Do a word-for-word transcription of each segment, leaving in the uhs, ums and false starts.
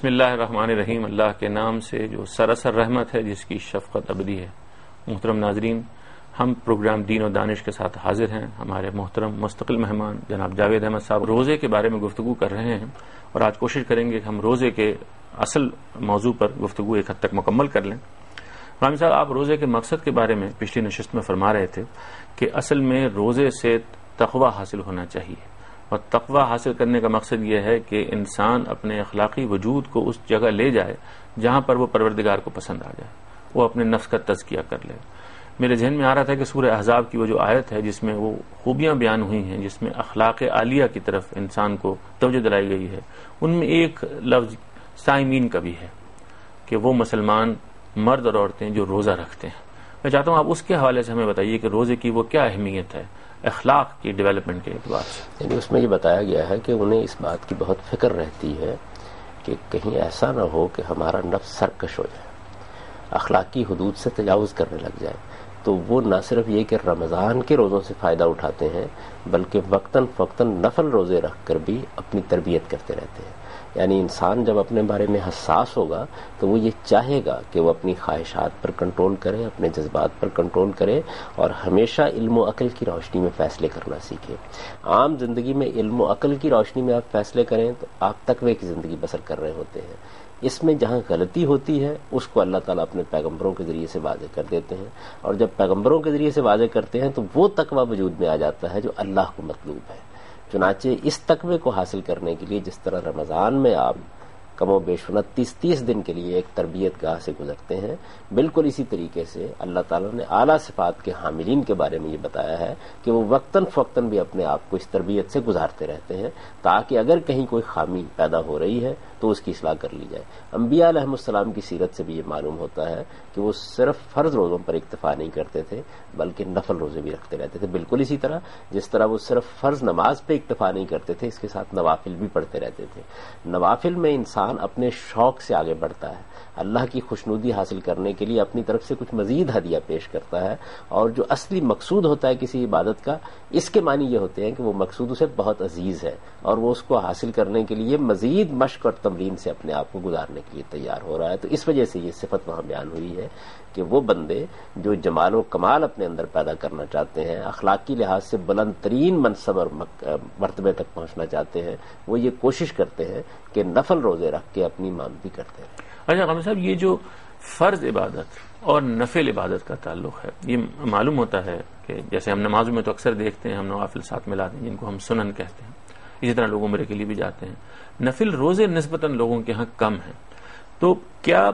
بسم اللہ الرحمن الرحیم، اللہ کے نام سے جو سراسر رحمت ہے، جس کی شفقت ابدی ہے۔ محترم ناظرین، ہم پروگرام دین و دانش کے ساتھ حاضر ہیں۔ ہمارے محترم مستقل مہمان جناب جاوید احمد صاحب روزے کے بارے میں گفتگو کر رہے ہیں، اور آج کوشش کریں گے کہ ہم روزے کے اصل موضوع پر گفتگو ایک حد تک مکمل کر لیں۔ رحمان صاحب، آپ روزے کے مقصد کے بارے میں پچھلی نشست میں فرما رہے تھے کہ اصل میں روزے سے تقوی حاصل ہونا چاہیے، اور تقوی حاصل کرنے کا مقصد یہ ہے کہ انسان اپنے اخلاقی وجود کو اس جگہ لے جائے جہاں پر وہ پروردگار کو پسند آ جائے، وہ اپنے نفس کا تزکیہ کر لے۔ میرے ذہن میں آ رہا تھا کہ سورہ احزاب کی وہ جو آیت ہے جس میں وہ خوبیاں بیان ہوئی ہیں، جس میں اخلاق عالیہ کی طرف انسان کو توجہ دلائی گئی ہے، ان میں ایک لفظ صائمین کا بھی ہے کہ وہ مسلمان مرد اور عورتیں جو روزہ رکھتے ہیں۔ میں چاہتا ہوں آپ اس کے حوالے سے ہمیں بتائیے کہ روزے کی وہ کیا اہمیت ہے اخلاق کی ڈیولپمنٹ کے اعتبار سے۔ یعنی اس میں یہ بتایا گیا ہے کہ انہیں اس بات کی بہت فکر رہتی ہے کہ کہیں ایسا نہ ہو کہ ہمارا نفس سرکش ہو جائے، اخلاقی حدود سے تجاوز کرنے لگ جائے۔ تو وہ نہ صرف یہ کہ رمضان کے روزوں سے فائدہ اٹھاتے ہیں، بلکہ وقتاً فوقتاً نفل روزے رکھ کر بھی اپنی تربیت کرتے رہتے ہیں۔ یعنی انسان جب اپنے بارے میں حساس ہوگا تو وہ یہ چاہے گا کہ وہ اپنی خواہشات پر کنٹرول کرے، اپنے جذبات پر کنٹرول کرے، اور ہمیشہ علم و عقل کی روشنی میں فیصلے کرنا سیکھے۔ عام زندگی میں علم و عقل کی روشنی میں آپ فیصلے کریں تو آپ تقوی کی زندگی بسر کر رہے ہوتے ہیں۔ اس میں جہاں غلطی ہوتی ہے اس کو اللہ تعالیٰ اپنے پیغمبروں کے ذریعے سے واضح کر دیتے ہیں، اور جب پیغمبروں کے ذریعے سے واضح کرتے ہیں تو وہ تقوی وجود میں آ جاتا ہے جو اللہ کو مطلوب ہے۔ چنانچہ اس تقوی کو حاصل کرنے کے لیے جس طرح رمضان میں آپ کم و بیش انتیس تیس دن کے لیے ایک تربیت گاہ سے گزرتے ہیں، بالکل اسی طریقے سے اللہ تعالیٰ نے اعلیٰ صفات کے حاملین کے بارے میں یہ بتایا ہے کہ وہ وقتاً فوقتاً بھی اپنے آپ کو اس تربیت سے گزارتے رہتے ہیں، تاکہ اگر کہیں کوئی خامی پیدا ہو رہی ہے تو اس کی اصلاح کر لی جائے۔ انبیاء علیہ السلام کی سیرت سے بھی یہ معلوم ہوتا ہے کہ وہ صرف فرض روزوں پر اکتفا نہیں کرتے تھے بلکہ نفل روزے بھی رکھتے رہتے تھے، بالکل اسی طرح جس طرح وہ صرف فرض نماز پہ اکتفا نہیں کرتے تھے، اس کے ساتھ نوافل بھی پڑھتے رہتے تھے۔ نوافل میں انسان اپنے شوق سے آگے بڑھتا ہے، اللہ کی خوشنودی حاصل کرنے کے لیے اپنی طرف سے کچھ مزید ہدیہ پیش کرتا ہے، اور جو اصلی مقصود ہوتا ہے کسی عبادت کا، اس کے معنی یہ ہوتے ہیں کہ وہ مقصود اسے بہت عزیز ہے، اور وہ اس کو حاصل کرنے کے لیے مزید مشق اور تمرین سے اپنے آپ کو گزارنے کے لیے تیار ہو رہا ہے۔ تو اس وجہ سے یہ صفت وہاں بیان ہوئی ہے کہ وہ بندے جو جمال و کمال اپنے اندر پیدا کرنا چاہتے ہیں، اخلاقی لحاظ سے بلند ترین منصب اور مرتبے تک پہنچنا چاہتے ہیں، وہ یہ کوشش کرتے ہیں کہ نفل روزے رکھ کے اپنی امامتی کرتے ہیں۔ اچھا قامر صاحب، یہ جو فرض عبادت اور نفل عبادت کا تعلق ہے، یہ معلوم ہوتا ہے کہ جیسے ہم نمازوں میں تو اکثر دیکھتے ہیں ہم نوافل ساتھ ملاتے ہیں جن کو ہم سنن کہتے ہیں، اسی طرح لوگ عمرے کے لیے بھی جاتے ہیں۔ نفل روزے نسبتاً لوگوں کے ہاں کم ہیں، تو کیا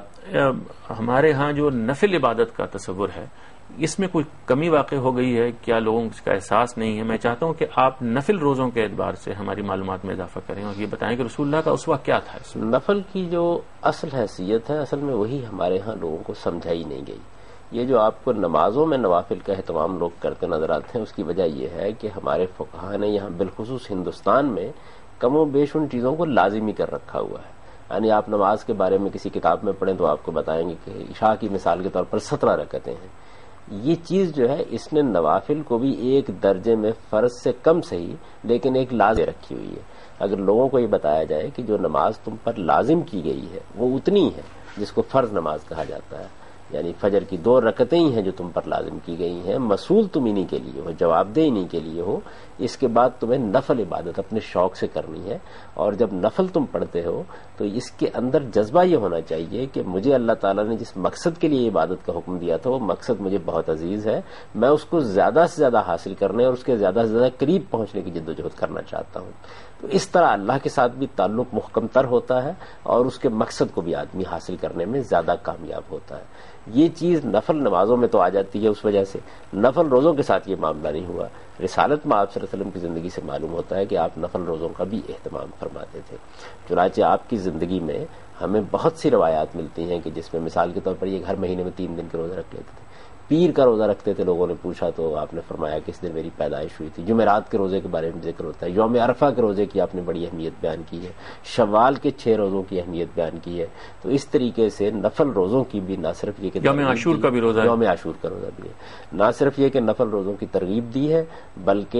ہمارے ہاں جو نفل عبادت کا تصور ہے اس میں کوئی کمی واقع ہو گئی ہے؟ کیا لوگوں کو اس کا احساس نہیں ہے؟ میں چاہتا ہوں کہ آپ نفل روزوں کے اعتبار سے ہماری معلومات میں اضافہ کریں اور یہ بتائیں کہ رسول اللہ کا اسوہ کیا تھا اس میں۔ نفل کی جو اصل حیثیت ہے اصل میں وہی ہمارے ہاں لوگوں کو سمجھائی نہیں گئی۔ یہ جو آپ کو نمازوں میں نوافل کا اہتمام لوگ کرتے نظر آتے ہیں، اس کی وجہ یہ ہے کہ ہمارے فقہا نے یہاں بالخصوص ہندوستان میں کم و بیش ان چیزوں کو لازمی کر رکھا ہوا ہے۔ یعنی آپ نماز کے بارے میں کسی کتاب میں پڑھیں تو آپ کو بتائیں گے کہ عشاء کی مثال کے طور پر سترہ رکعتیں ہیں۔ یہ چیز جو ہے اس نے نوافل کو بھی ایک درجے میں فرض سے کم صحیح لیکن ایک لازم رکھی ہوئی ہے۔ اگر لوگوں کو یہ بتایا جائے کہ جو نماز تم پر لازم کی گئی ہے وہ اتنی ہے جس کو فرض نماز کہا جاتا ہے، یعنی فجر کی دو رکعتیں ہی ہیں جو تم پر لازم کی گئی ہیں، مسئول تم انہی کے لیے ہو، جواب دہ انہی کے لیے ہو، اس کے بعد تمہیں نفل عبادت اپنے شوق سے کرنی ہے۔ اور جب نفل تم پڑھتے ہو تو اس کے اندر جذبہ یہ ہونا چاہیے کہ مجھے اللہ تعالیٰ نے جس مقصد کے لیے عبادت کا حکم دیا تھا وہ مقصد مجھے بہت عزیز ہے، میں اس کو زیادہ سے زیادہ حاصل کرنے اور اس کے زیادہ سے زیادہ قریب پہنچنے کی جدوجہد کرنا چاہتا ہوں۔ تو اس طرح اللہ کے ساتھ بھی تعلق محکم تر ہوتا ہے اور اس کے مقصد کو بھی آدمی حاصل کرنے میں زیادہ کامیاب ہوتا ہے۔ یہ چیز نفل نمازوں میں تو آ جاتی ہے، اس وجہ سے نفل روزوں کے ساتھ یہ معاملہ نہیں ہوا۔ رسالت میں آپ صلی اللہ علیہ وسلم کی زندگی سے معلوم ہوتا ہے کہ آپ نفل روزوں کا بھی اہتمام فرماتے تھے۔ چنانچہ آپ کی زندگی میں ہمیں بہت سی روایات ملتی ہیں کہ جس میں مثال کے طور پر یہ ہر مہینے میں تین دن کے روزے رکھ لیتے تھے، پیر کا روزہ رکھتے تھے۔ لوگوں نے پوچھا تو آپ نے فرمایا کہ اس دن میری پیدائش ہوئی تھی۔ جمعرات کے روزے کے بارے میں ذکر ہوتا ہے، یوم عرفہ کے روزے کی آپ نے بڑی اہمیت بیان کی ہے، شوال کے چھ روزوں کی اہمیت بیان کی ہے۔ تو اس طریقے سے نفل روزوں کی بھی نہ صرف یہ کہ یوم عاشور کا بھی روزہ ہے، یوم عاشور کا روزہ بھی ہے، نہ صرف یہ کہ نفل روزوں کی ترغیب دی ہے بلکہ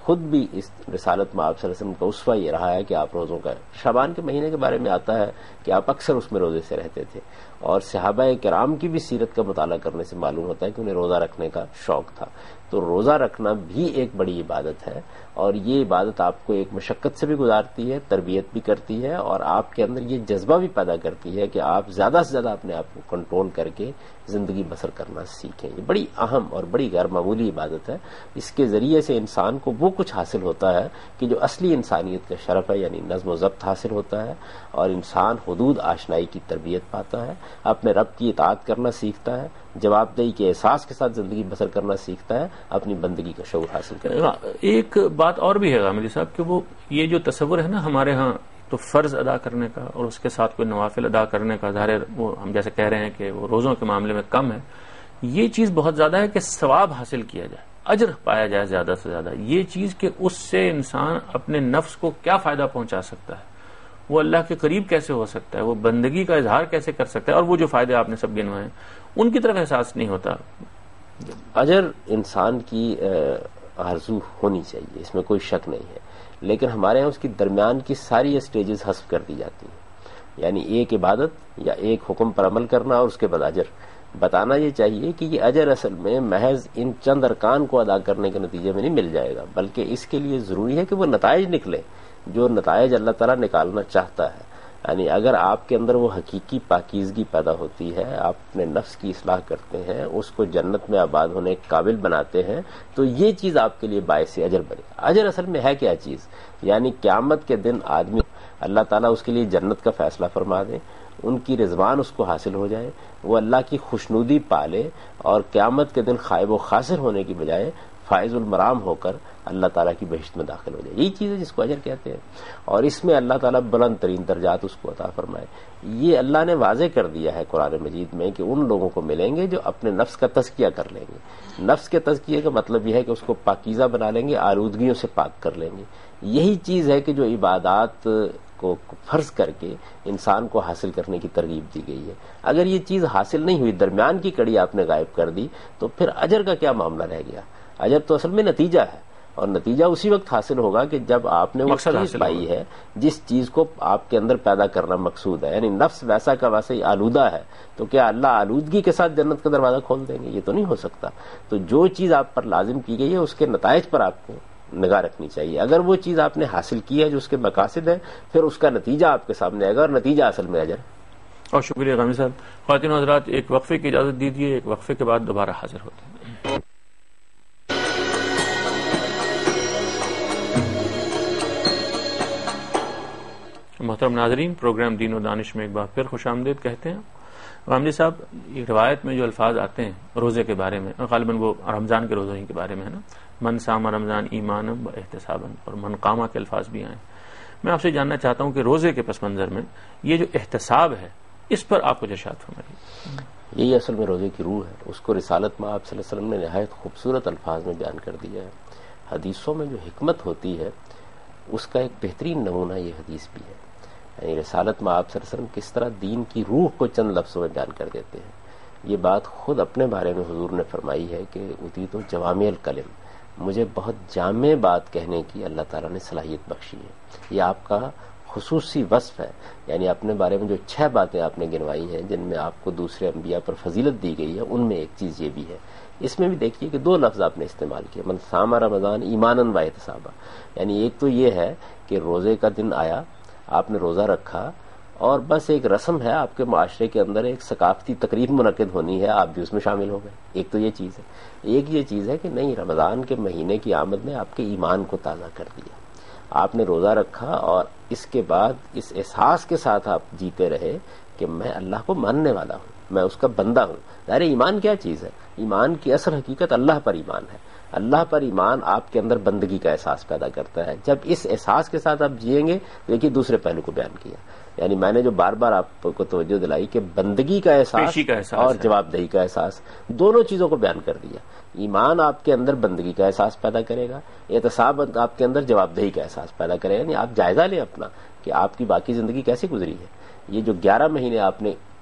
خود بھی اس رسالت میں آپ صلی اللہ علیہ وسلم کا اسوہ یہ رہا ہے کہ آپ روزوں کا، شعبان کے مہینے کے بارے میں آتا ہے کہ آپ اکثر اس میں روزے سے رہتے تھے، اور صحابہ کرام کی بھی سیرت کا مطالعہ کرنے سے معلوم ہوتا ہے کہ انہیں روزہ رکھنے کا شوق تھا. تو روزہ رکھنا بھی ایک بڑی عبادت ہے، اور یہ عبادت آپ کو ایک مشقت سے بھی گزارتی ہے، تربیت بھی کرتی ہے، اور آپ کے اندر یہ جذبہ بھی پیدا کرتی ہے کہ آپ زیادہ سے زیادہ اپنے آپ کو کنٹرول کر کے زندگی بسر کرنا سیکھیں. یہ بڑی اہم اور بڑی غیر معمولی عبادت ہے. اس کے ذریعے سے انسان کو وہ کچھ حاصل ہوتا ہے کہ جو اصلی انسانیت کا شرف ہے، یعنی نظم و ضبط حاصل ہوتا ہے، اور انسان حدود آشنائی کی تربیت پاتا ہے، اپنے رب کی اطاعت کرنا سیکھتا ہے، جواب دہی کے احساس کے ساتھ زندگی بسر کرنا سیکھتا ہے، اپنی بندگی کا شعور حاصل کرتا ہے. ایک بات اور بھی ہے غامدی صاحب کہ وہ یہ جو تصور ہے نا ہمارے ہاں تو فرض ادا کرنے کا اور اس کے ساتھ کوئی نوافل ادا کرنے کا، ظاہر وہ ہم جیسے کہہ رہے ہیں کہ وہ روزوں کے معاملے میں کم ہے، یہ چیز بہت زیادہ ہے کہ ثواب حاصل کیا جائے، اجر پایا جائے زیادہ سے زیادہ. یہ چیز کہ اس سے انسان اپنے نفس کو کیا فائدہ پہنچا سکتا ہے، وہ اللہ کے قریب کیسے ہو سکتا ہے، وہ بندگی کا اظہار کیسے کر سکتا ہے، اور وہ جو فائدے آپ نے سب گنوائے ان کی طرف احساس نہیں ہوتا. اجر انسان کی آرزو ہونی چاہیے، اس میں کوئی شک نہیں ہے، لیکن ہمارے یہاں اس کی درمیان کی ساری اسٹیجز حذف کر دی جاتی ہیں. یعنی ایک عبادت یا ایک حکم پر عمل کرنا اور اس کے بعد اجر. بتانا یہ چاہیے کہ یہ اجر اصل میں محض ان چند ارکان کو ادا کرنے کے نتیجے میں نہیں مل جائے گا، بلکہ اس کے لیے ضروری ہے کہ وہ نتائج نکلے جو نتائج اللہ تعالیٰ نکالنا چاہتا ہے. یعنی اگر آپ کے اندر وہ حقیقی پاکیزگی پیدا ہوتی ہے، آپ اپنے نفس کی اصلاح کرتے ہیں، اس کو جنت میں آباد ہونے کے قابل بناتے ہیں، تو یہ چیز آپ کے لیے باعث اجر بنے. اجر اصل میں ہے کیا چیز؟ یعنی قیامت کے دن آدمی اللہ تعالیٰ اس کے لیے جنت کا فیصلہ فرما دے، ان کی رضوان اس کو حاصل ہو جائے، وہ اللہ کی خوشنودی پالے، اور قیامت کے دن خائب و خاسر ہونے کی بجائے فائز المرام ہو کر اللہ تعالیٰ کی بہشت میں داخل ہو جائے. یہی چیز ہے جس کو اجر کہتے ہیں، اور اس میں اللہ تعالیٰ بلند ترین درجات اس کو عطا فرمائے. یہ اللہ نے واضح کر دیا ہے قرآن مجید میں کہ ان لوگوں کو ملیں گے جو اپنے نفس کا تزکیہ کر لیں گے. نفس کے تزکیے کا مطلب یہ ہے کہ اس کو پاکیزہ بنا لیں گے، آلودگیوں سے پاک کر لیں گے. یہی چیز ہے کہ جو عبادات کو فرض کر کے انسان کو حاصل کرنے کی ترغیب دی گئی ہے. اگر یہ چیز حاصل نہیں ہوئی، درمیان کی کڑی آپ نے غائب کر دی، تو پھر اجر کا کیا معاملہ رہ گیا؟ اجر تو اصل میں نتیجہ ہے، اور نتیجہ اسی وقت حاصل ہوگا کہ جب آپ نے وہ چیز پائی ہے جس چیز کو آپ کے اندر پیدا کرنا مقصود ہے. یعنی نفس ویسا کا ویسا ہی آلودہ ہے، تو کیا اللہ آلودگی کے ساتھ جنت کا دروازہ کھول دیں گے؟ یہ تو نہیں ہو سکتا. تو جو چیز آپ پر لازم کی گئی ہے اس کے نتائج پر آپ کو نگاہ رکھنی چاہیے. اگر وہ چیز آپ نے حاصل کی ہے جو اس کے مقاصد ہے، پھر اس کا نتیجہ آپ کے سامنے آئے گا، اور نتیجہ اصل میں اجر. اور شکریہ غامی صاحب. خواتین و حضرات، ایک وقفے کی اجازت دیجیے، ایک وقفے کے بعد دوبارہ حاضر ہوتے ہیں. محترم ناظرین، پروگرام دین و دانش میں ایک بار پھر خوش آمدید کہتے ہیں. غامدی صاحب، ایک روایت میں جو الفاظ آتے ہیں روزے کے بارے میں، غالباً وہ رمضان کے روزوں ہی کے بارے میں ہے نا، من صام رمضان ایمانا و احتسابا، اور من قامہ کے الفاظ بھی آئیں. میں آپ سے جاننا چاہتا ہوں کہ روزے کے پس منظر میں یہ جو احتساب ہے، اس پر آپ کو ارشاد فرمائیے. یہی اصل میں روزے کی روح ہے. اس کو رسالت میں آپ صلی اللہ علیہ وسلم نے نہایت خوبصورت الفاظ میں بیان کر دیا ہے. حدیثوں میں جو حکمت ہوتی ہے اس کا ایک بہترین نمونہ یہ حدیث بھی ہے. یعنی رسالت میں آپ صلی اللہ علیہ وسلم کس طرح دین کی روح کو چند لفظوں میں بیان کر دیتے ہیں. یہ بات خود اپنے بارے میں حضور نے فرمائی ہے کہ اوتیت جوامع الکلم، مجھے بہت جامع بات کہنے کی اللہ تعالیٰ نے صلاحیت بخشی ہے. یہ آپ کا خصوصی وصف ہے. یعنی اپنے بارے میں جو چھ باتیں آپ نے گنوائی ہیں جن میں آپ کو دوسرے انبیاء پر فضیلت دی گئی ہے، ان میں ایک چیز یہ بھی ہے. اس میں بھی دیکھیے کہ دو لفظ آپ نے استعمال کیے، من صام رمضان ایمانا و احتسابا. یعنی ایک تو یہ ہے کہ روزے کا دن آیا، آپ نے روزہ رکھا، اور بس ایک رسم ہے آپ کے معاشرے کے اندر، ایک ثقافتی تقریب منعقد ہونی ہے، آپ بھی اس میں شامل ہو گئے. ایک تو یہ چیز ہے. ایک یہ چیز ہے کہ نہیں، رمضان کے مہینے کی آمد نے آپ کے ایمان کو تازہ کر دیا. آپ نے روزہ رکھا اور اس کے بعد اس احساس کے ساتھ آپ جیتے رہے کہ میں اللہ کو ماننے والا ہوں، میں اس کا بندہ ہوں. ظاہر ایمان کیا چیز ہے؟ ایمان کی اصل حقیقت اللہ پر ایمان ہے. اللہ پر ایمان آپ کے اندر بندگی کا احساس پیدا کرتا ہے. جب اس احساس کے ساتھ آپ جئیں گے، دیکھیے دوسرے پہلو کو بیان کیا. یعنی میں نے جو بار بار آپ کو توجہ دلائی کہ بندگی کا احساس اور جواب دہی کا احساس، دونوں چیزوں کو بیان کر دیا. ایمان آپ کے اندر بندگی کا احساس پیدا کرے گا، احتساب آپ کے اندر جواب دہی کا احساس پیدا کرے گا. یعنی آپ جائزہ لیں اپنا کہ آپ کی باقی زندگی کیسے گزری ہے. یہ جو گیارہ مہینے آپ نے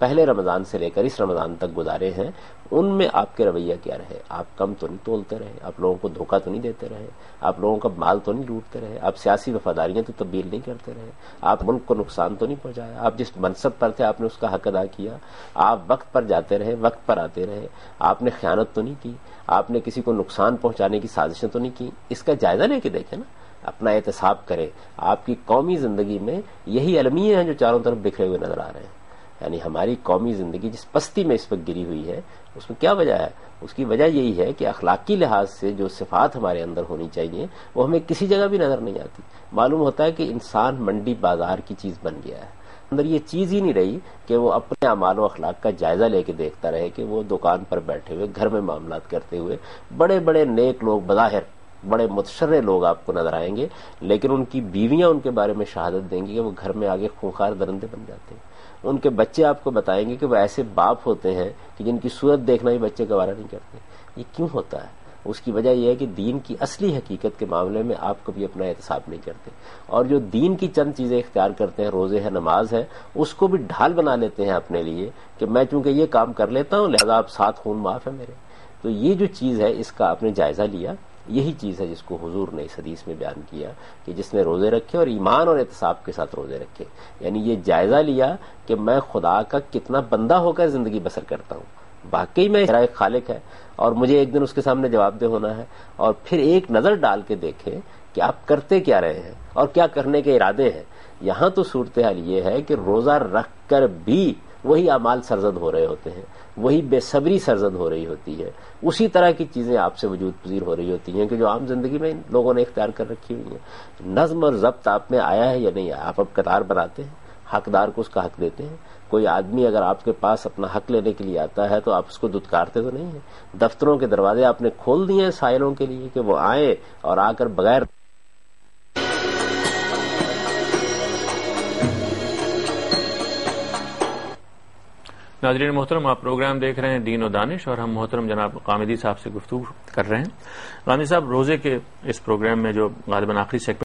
پہلے رمضان سے لے کر اس رمضان تک گزارے ہیں ان میں آپ کے رویہ کیا رہے؟ آپ کم تو نہیں تولتے رہے، آپ لوگوں کو دھوکہ تو نہیں دیتے رہے، آپ لوگوں کا مال تو نہیں لوٹتے رہے، آپ سیاسی وفاداریاں تو تبدیل نہیں کرتے رہے، آپ ملک کو نقصان تو نہیں پہنچایا، آپ جس منصب پر تھے آپ نے اس کا حق ادا کیا، آپ وقت پر جاتے رہے، وقت پر آتے رہے، آپ نے خیانت تو نہیں کی، آپ نے کسی کو نقصان پہنچانے کی سازشیں تو نہیں کی. اس کا جائزہ لے کے دیکھیں نا، اپنا احتساب کرے. آپ کی قومی زندگی میں یہی المیے ہیں جو چاروں طرف بکھرے ہوئے نظر آ رہے ہیں. یعنی ہماری قومی زندگی جس پستی میں اس وقت گری ہوئی ہے اس میں کیا وجہ ہے؟ اس کی وجہ یہی ہے کہ اخلاقی لحاظ سے جو صفات ہمارے اندر ہونی چاہیے وہ ہمیں کسی جگہ بھی نظر نہیں آتی. معلوم ہوتا ہے کہ انسان منڈی بازار کی چیز بن گیا ہے. اندر یہ چیز ہی نہیں رہی کہ وہ اپنے اعمال و اخلاق کا جائزہ لے کے دیکھتا رہے کہ وہ دکان پر بیٹھے ہوئے گھر میں معاملات کرتے ہوئے بڑے بڑے نیک لوگ، بظاہر بڑے متشرع لوگ آپ کو نظر آئیں گے، لیکن ان کی بیویاں ان کے بارے میں شہادت دیں گی کہ وہ گھر میں آگے خونخوار درندے بن جاتے ہیں. ان کے بچے آپ کو بتائیں گے کہ وہ ایسے باپ ہوتے ہیں کہ جن کی صورت دیکھنا بھی بچے گوارا نہیں کرتے. یہ کیوں ہوتا ہے؟ اس کی وجہ یہ ہے کہ دین کی اصلی حقیقت کے معاملے میں آپ کبھی اپنا احتساب نہیں کرتے، اور جو دین کی چند چیزیں اختیار کرتے ہیں، روزے ہے، نماز ہے، اس کو بھی ڈھال بنا لیتے ہیں اپنے لیے کہ میں چونکہ یہ کام کر لیتا ہوں لہذا آپ ساتھ خون معاف ہے میرے. تو یہ جو چیز ہے اس کا آپ نے جائزہ لیا. یہی چیز ہے جس کو حضور نے اس حدیث میں بیان کیا کہ جس نے روزے رکھے اور ایمان اور احتساب کے ساتھ روزے رکھے، یعنی یہ جائزہ لیا کہ میں خدا کا کتنا بندہ ہو کر زندگی بسر کرتا ہوں. واقعی میں میرا ایک خالق ہے اور مجھے ایک دن اس کے سامنے جواب دہ ہونا ہے. اور پھر ایک نظر ڈال کے دیکھیں کہ آپ کرتے کیا رہے ہیں اور کیا کرنے کے ارادے ہیں. یہاں تو صورتحال یہ ہے کہ روزہ رکھ کر بھی وہی اعمال سرزد ہو رہے ہوتے ہیں، وہی بے صبری سرزد ہو رہی ہوتی ہے، اسی طرح کی چیزیں آپ سے وجود پذیر ہو رہی ہوتی ہیں کہ جو عام زندگی میں لوگوں نے اختیار کر رکھی ہوئی ہیں. نظم اور ضبط آپ میں آیا ہے یا نہیں آیا؟ آپ اب قطار بناتے ہیں، حقدار کو اس کا حق دیتے ہیں. کوئی آدمی اگر آپ کے پاس اپنا حق لینے کے لیے آتا ہے تو آپ اس کو دھتکارتے تو نہیں ہیں. دفتروں کے دروازے آپ نے کھول دیے ہیں سائلوں کے لیے کہ وہ آئیں اور آ کر بغیر ناظرین محترم، آپ پروگرام دیکھ رہے ہیں دین و دانش اور ہم محترم جناب قامدی صاحب سے گفتگو کر رہے ہیں. قامدی صاحب، روزے کے اس پروگرام میں جو غالباً آخری سیگمنٹ